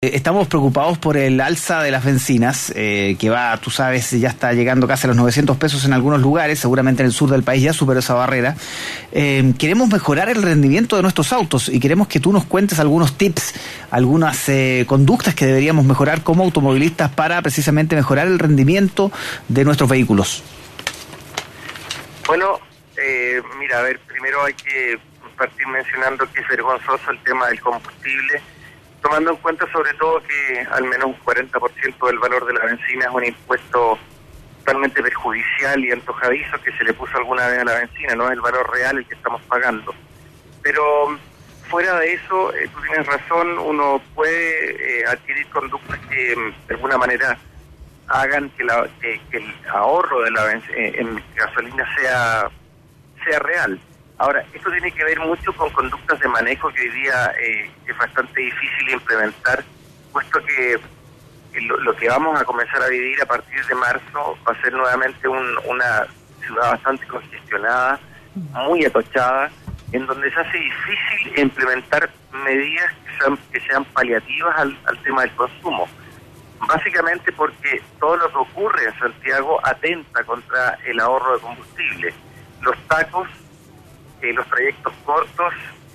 Estamos preocupados por el alza de las bencinas, que va, tú sabes, ya está llegando casi a los 900 pesos en algunos lugares, seguramente en el sur del país ya superó esa barrera. Queremos mejorar el rendimiento de nuestros autos y queremos que tú nos cuentes algunos tips, algunas conductas que deberíamos mejorar como automovilistas para precisamente mejorar el rendimiento de nuestros vehículos. Bueno, mira, a ver, primero hay que partir mencionando que es vergonzoso el tema del combustible, tomando en cuenta sobre todo que al menos un 40% del valor de la benzina es un impuesto totalmente perjudicial y antojadizo que se le puso alguna vez a la benzina, no es el valor real el que estamos pagando. Pero fuera de eso, tú tienes razón, uno puede adquirir conductas que de alguna manera hagan que el ahorro de la en gasolina sea real. Ahora, esto tiene que ver mucho con conductas de manejo que hoy día es bastante difícil implementar, puesto que lo que vamos a comenzar a vivir a partir de marzo va a ser nuevamente una ciudad bastante congestionada, muy atochada, en donde se hace difícil implementar medidas que sean paliativas al tema del consumo. Básicamente porque todo lo que ocurre en Santiago atenta contra el ahorro de combustible. Los tacos, los trayectos cortos,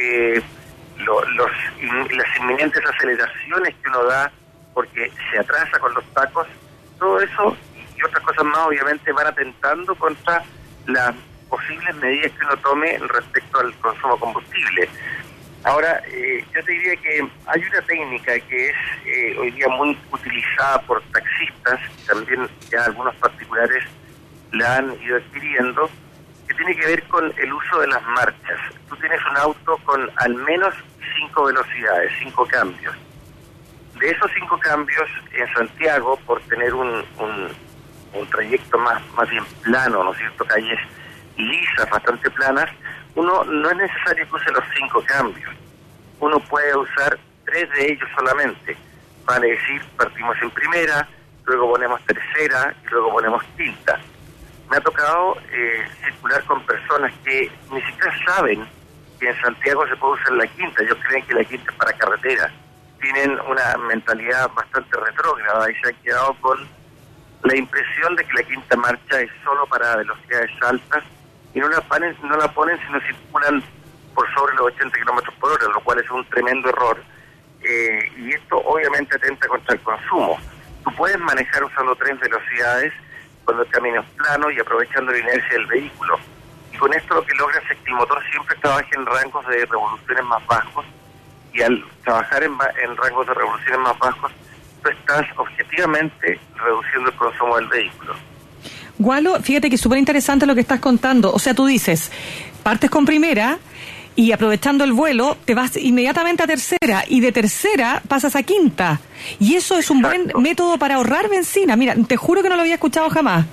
las inminentes aceleraciones que uno da porque se atrasa con los tacos, todo eso y otras cosas más obviamente van atentando contra las posibles medidas que uno tome respecto al consumo de combustible. Ahora, yo te diría que hay una técnica que es hoy día muy utilizada por taxistas, también ya algunos particulares la han ido adquiriendo, que tiene que ver con el uso de las marchas. Tú tienes un auto con al menos 5 velocidades, 5 cambios. De esos 5 cambios, en Santiago, por tener un trayecto más bien plano, ¿no es cierto?, calles lisas, bastante planas, uno no es necesario que use los 5 cambios. Uno puede usar 3 de ellos solamente. Vale decir, partimos en primera, luego ponemos tercera y luego ponemos quinta. Me ha tocado circular con personas que ni siquiera saben que en Santiago se puede usar la quinta. Ellos creen que la quinta es para carretera. Tienen una mentalidad bastante retrógrada y se han quedado con la impresión de que la quinta marcha es solo para velocidades altas y no la ponen sino circulan por sobre los 80 kilómetros por hora, lo cual es un tremendo error. Y esto obviamente atenta contra el consumo. Tú puedes manejar usando 3 velocidades cuando el camino es plano y aprovechando la inercia del vehículo. Y con esto lo que logras es que el motor siempre trabaje en rangos de revoluciones más bajos, y al trabajar en rangos de revoluciones más bajos, tú estás objetivamente reduciendo el consumo del vehículo. Gualo, fíjate que es súper interesante lo que estás contando. O sea, tú dices, partes con primera y aprovechando el vuelo te vas inmediatamente a tercera y de tercera pasas a quinta. Y eso es un buen método para ahorrar benzina. Mira, te juro que no lo había escuchado jamás.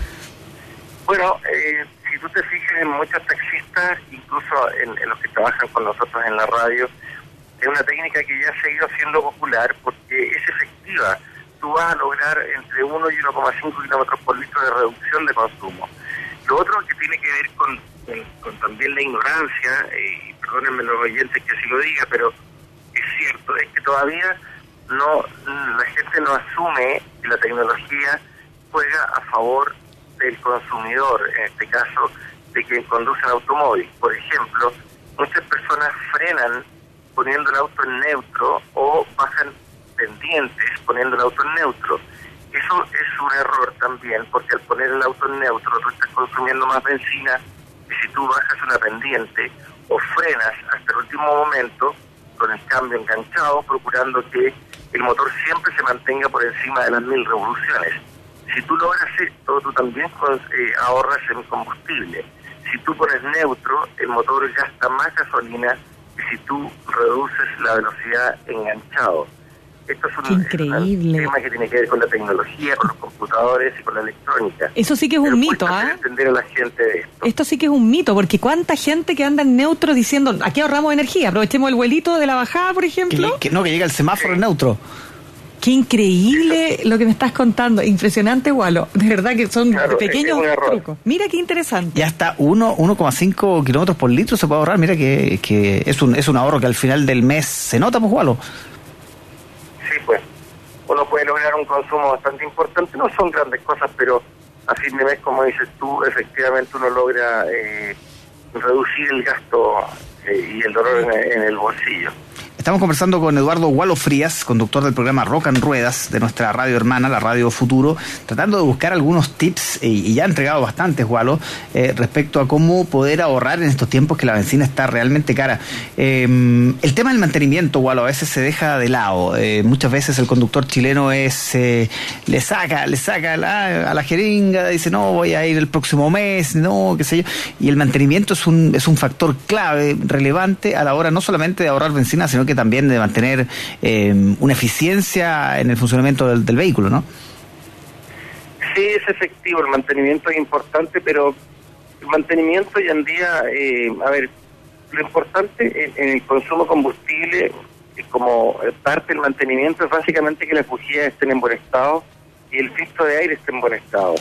Bueno, si tú te fijas en muchos taxistas, incluso en los que trabajan con nosotros en la radio, es una técnica que ya se ha ido haciendo popular porque es efectiva. Tú vas a lograr entre 1 y 1,5 kilómetros por litro de reducción de consumo. Lo otro que tiene que ver con también la ignorancia, y perdónenme los oyentes que así lo diga, pero es cierto, es que todavía la gente no asume que la tecnología juega a favor del consumidor, en este caso, de quien conduce el automóvil. Por ejemplo, muchas personas frenan poniendo el auto en neutro o bajan pendientes poniendo el auto en neutro. Eso es un error también, porque al poner el auto en neutro tú estás consumiendo más benzina que si tú bajas una pendiente o frenas hasta el último momento con el cambio enganchado, procurando que el motor siempre se mantenga por encima de las 1000 revoluciones. Si tú logras esto, tú también ahorras en combustible. Si tú pones neutro, el motor gasta más gasolina que si tú reduces la velocidad enganchado. Esto es un tema que tiene que ver con la tecnología, con los computadores y con la electrónica. Eso sí que es un mito, ¿ah? Entender a la gente de esto. Esto sí que es un mito, porque cuánta gente que anda en neutro diciendo, aquí ahorramos energía, aprovechemos el vuelito de la bajada, por ejemplo. Que llega el semáforo en neutro. Qué increíble lo que me estás contando, impresionante, Gualo. De verdad que son pequeños trucos. Mira qué interesante. Ya hasta 1,5 kilómetros por litro se puede ahorrar. Mira que es un ahorro que al final del mes se nota, pues, Gualo. Sí, pues uno puede lograr un consumo bastante importante. No son grandes cosas, pero a fin de mes, como dices tú, efectivamente uno logra reducir el gasto y el dolor en el bolsillo. Estamos conversando con Eduardo Gualo Frías, conductor del programa Rock and Ruedas de nuestra radio hermana, la Radio Futuro, tratando de buscar algunos tips, y ya ha entregado bastantes, Gualo, respecto a cómo poder ahorrar en estos tiempos que la benzina está realmente cara. El tema del mantenimiento, Gualo, a veces se deja de lado. Muchas veces el conductor chileno le saca a la jeringa, dice, no, voy a ir el próximo mes, no, qué sé yo. Y el mantenimiento es un factor clave, relevante, a la hora no solamente de ahorrar benzina, sino que también de mantener una eficiencia en el funcionamiento del vehículo, ¿no? Sí, es efectivo, el mantenimiento es importante, pero el mantenimiento hoy en día, lo importante en el consumo de combustible, como parte del mantenimiento, es básicamente que las bujías estén en buen estado y el filtro de aire esté en buen estado.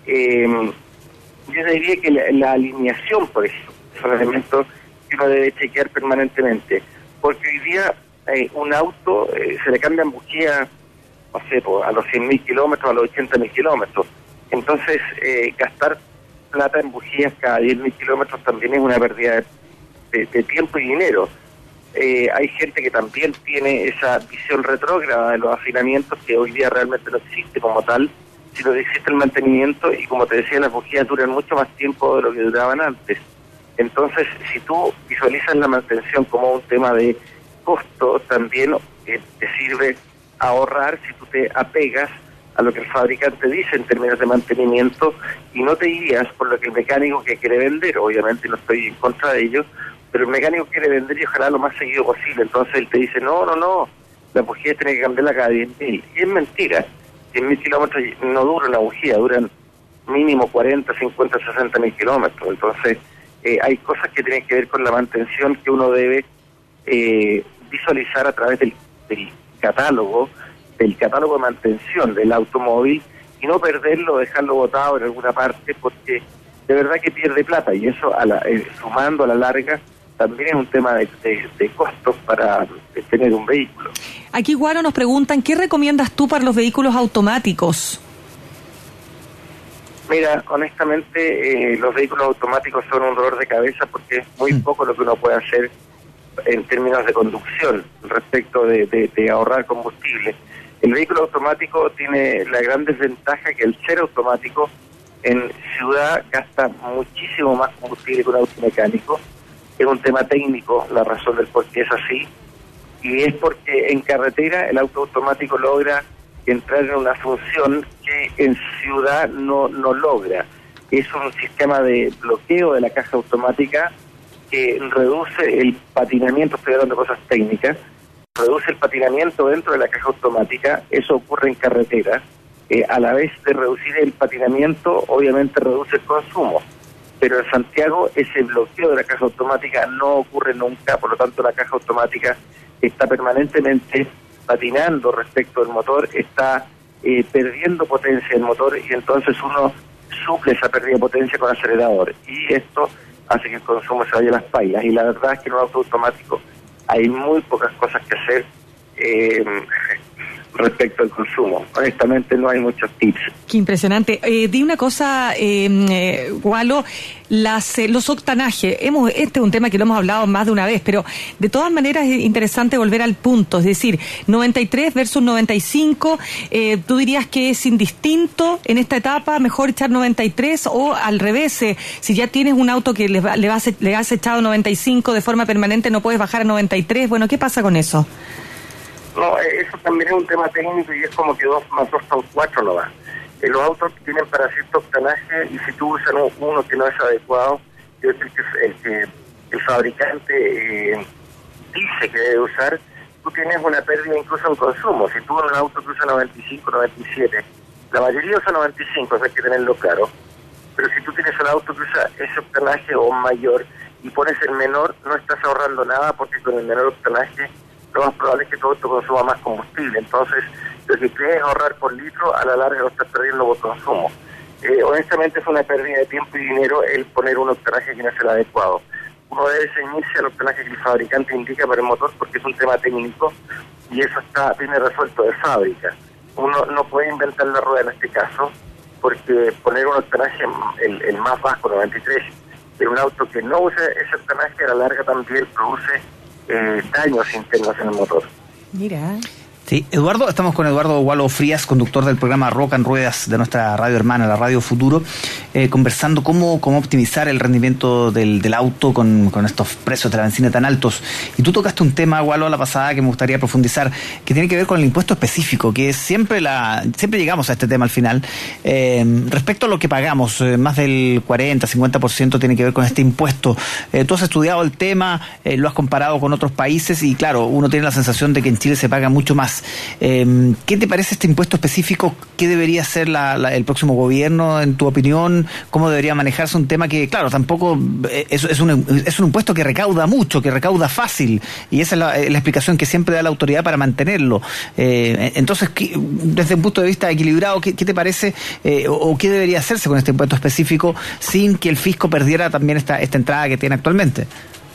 Yo diría que la alineación, por ejemplo, son elementos que uno debe chequear permanentemente. Porque hoy día un auto se le cambian bujías, no sé, a los 100.000 kilómetros, a los 80.000 kilómetros. Entonces, gastar plata en bujías cada 10.000 kilómetros también es una pérdida de tiempo y dinero. Hay gente que también tiene esa visión retrógrada de los afinamientos, que hoy día realmente no existe como tal, sino que existe el mantenimiento, y como te decía, las bujías duran mucho más tiempo de lo que duraban antes. Entonces, si tú visualizas la mantención como un tema de costo, también te sirve ahorrar si tú te apegas a lo que el fabricante dice en términos de mantenimiento y no te guías por lo que el mecánico que quiere vender. Obviamente no estoy en contra de ello, pero el mecánico quiere vender y ojalá lo más seguido posible. Entonces él te dice, no, la bujía tiene que cambiarla cada 10.000. Y es mentira. 100.000 kilómetros no dura una bujía, duran mínimo 40, 50, 60.000 kilómetros. Entonces, hay cosas que tienen que ver con la mantención que uno debe visualizar a través del catálogo de mantención del automóvil, y no perderlo, dejarlo botado en alguna parte, porque de verdad que pierde plata, y eso sumando a la larga también es un tema de costos para tener un vehículo. Aquí, Guaro, nos preguntan, ¿qué recomiendas tú para los vehículos automáticos? Mira, honestamente, los vehículos automáticos son un dolor de cabeza porque es muy poco lo que uno puede hacer en términos de conducción respecto de ahorrar combustible. El vehículo automático tiene la gran desventaja que el ser automático en ciudad gasta muchísimo más combustible que un auto mecánico. Es un tema técnico la razón del por qué es así, y es porque en carretera el auto automático logra entrar en una función que en ciudad no logra. Es un sistema de bloqueo de la caja automática que reduce el patinamiento, estoy hablando de cosas técnicas, reduce el patinamiento dentro de la caja automática. Eso ocurre en carretera. A la vez de reducir el patinamiento, obviamente reduce el consumo. Pero en Santiago ese bloqueo de la caja automática no ocurre nunca, por lo tanto la caja automática está permanentemente patinando respecto al motor, está perdiendo potencia el motor, y entonces uno suple esa pérdida de potencia con acelerador, y esto hace que el consumo se vaya a las pailas. Y la verdad es que en un auto automático hay muy pocas cosas que hacer respecto al consumo. Honestamente no hay muchos tips. Qué impresionante. Di una cosa, Gualo, los octanajes. Este es un tema que lo hemos hablado más de una vez, pero de todas maneras es interesante volver al punto, es decir, 93 versus 95, ¿tú dirías que es indistinto en esta etapa, mejor echar 93, o al revés, si ya tienes un auto que le has echado 95 de forma permanente, no puedes bajar a 93? Bueno, ¿qué pasa con eso? No, eso también es un tema técnico, y es como que 2 más 2 son 4 no va. Los autos tienen para cierto octanaje, y si tú usas uno que no es adecuado, yo creo que el fabricante dice que debe usar, tú tienes una pérdida incluso en consumo. Si tú en un auto que usa 95, 97, la mayoría usa 95, eso hay que tenerlo claro, pero si tú tienes un auto que usa ese octanaje o mayor y pones el menor, no estás ahorrando nada, porque con el menor octanaje lo más probable es que tu auto consuma más combustible. Entonces, lo que quieres ahorrar por litro, a la larga lo estás perdiendo por consumo. Honestamente es una pérdida de tiempo y dinero el poner un octanaje que no es el adecuado. Uno debe ceñirse al octanaje que el fabricante indica para el motor, porque es un tema técnico y eso viene resuelto de fábrica. uno no puede inventar la rueda en este caso, porque poner un octanaje, el más bajo, 93, en un auto que no use ese octanaje, a la larga también produce daños internos en el motor. Mira. Sí, Eduardo, estamos con Eduardo Gualo Frías, conductor del programa Rock and Ruedas de nuestra radio hermana, la Radio Futuro, conversando cómo optimizar el rendimiento del auto con estos precios de la benzina tan altos. Y tú tocaste un tema, Gualo, a la pasada que me gustaría profundizar, que tiene que ver con el impuesto específico, que siempre llegamos a este tema al final. Respecto a lo que pagamos, más del 40-50% tiene que ver con este impuesto. Tú has estudiado el tema, lo has comparado con otros países y claro, uno tiene la sensación de que en Chile se paga mucho más. ¿Qué te parece este impuesto específico? ¿Qué debería hacer el próximo gobierno, en tu opinión? ¿Cómo debería manejarse un tema que, claro, tampoco es un impuesto que recauda mucho, que recauda fácil? Y esa es la explicación que siempre da la autoridad para mantenerlo. Entonces, desde un punto de vista equilibrado, ¿qué te parece o qué debería hacerse con este impuesto específico sin que el fisco perdiera también esta entrada que tiene actualmente?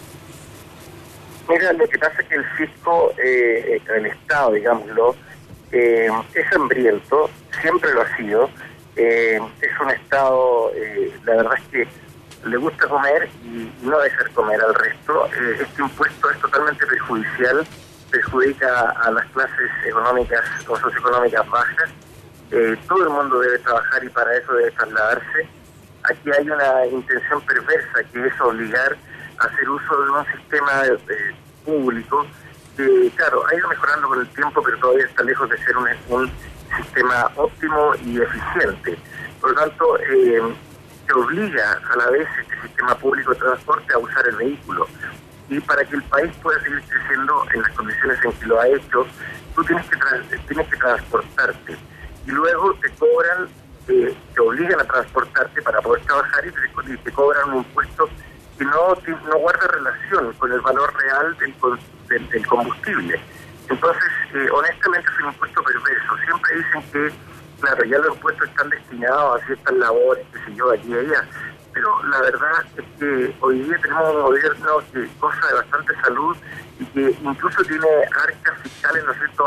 Mira, lo que pasa es que el fisco, el Estado, digámoslo, es hambriento, siempre lo ha sido. Es un Estado, la verdad es que le gusta comer y no dejar comer al resto. Este impuesto es totalmente perjudicial, perjudica a las clases económicas o socioeconómicas bajas. Todo el mundo debe trabajar y para eso debe trasladarse. Aquí hay una intención perversa que es obligar a hacer uso de un sistema público que, claro, ha ido mejorando con el tiempo, pero todavía está lejos de ser un sistema óptimo y eficiente. Por lo tanto, se obliga a la vez este sistema público de transporte a usar el vehículo. Y para que el país pueda seguir creciendo en las condiciones en que lo ha hecho, tú tienes que transportarte. Y luego te cobran, te obligan a transportarte para poder trabajar y te cobran un impuesto que no guarda relación con el valor real del combustible. Entonces, honestamente es un impuesto perverso. Siempre dicen que, claro, ya los impuestos están destinados a ciertas labores, qué sé yo, aquí y allá, pero la verdad es que hoy día tenemos un gobierno que goza de bastante salud y que incluso tiene arcas fiscales, ¿no es cierto?,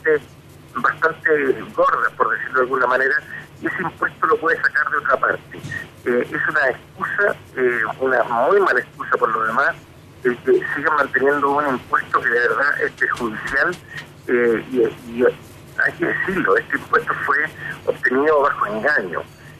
bastante gordas, por decirlo de alguna manera, y ese impuesto lo puede sacar de otra parte. Es una excusa, una muy mala excusa por lo demás, el que sigan manteniendo un impuesto que de verdad es perjudicial, y hay que decirlo, este impuesto fue obtenido bajo engaño.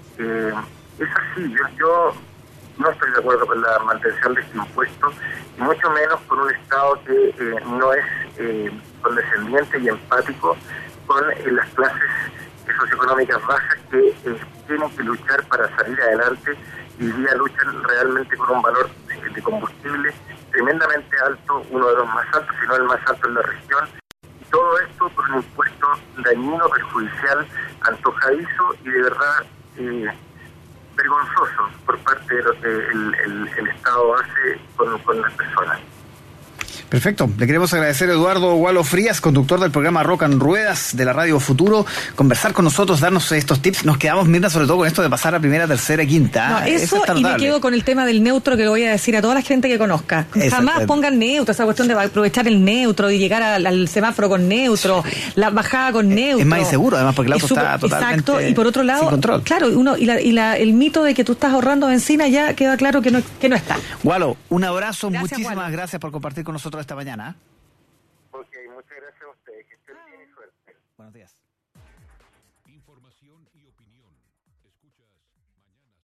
Es así, yo no estoy de acuerdo con la mantención de este impuesto, y mucho menos con un Estado que no es condescendiente y empático con las clases socioeconómicas bajas que tienen que luchar para salir adelante y hoy día luchan realmente con un valor de combustible tremendamente alto, uno de los más altos, si no el más alto en la región. Y todo esto por un impuesto dañino, perjudicial, antojadizo y de verdad vergonzoso por parte de lo que el Estado hace con las personas. Perfecto. Le queremos agradecer a Eduardo Gualo Frías, conductor del programa Rock and Ruedas de la Radio Futuro, conversar con nosotros, darnos estos tips. Nos quedamos, Mirna, sobre todo con esto de pasar a primera, tercera, quinta. No, eso y me quedo con el tema del neutro, que lo voy a decir a toda la gente que conozca. Jamás pongan neutro, esa cuestión de aprovechar el neutro y llegar al semáforo con neutro, la bajada con neutro. Es más inseguro, además, porque el auto está totalmente exacto, y por otro lado, sin control. Claro, el mito de que tú estás ahorrando benzina ya queda claro que no está. Gualo, un abrazo, Gracias, muchísimas Gualo. gracias por compartir con nosotros esta mañana. Ok, muchas gracias a ustedes, que estén bien y suerte. Buenos días. Información y opinión.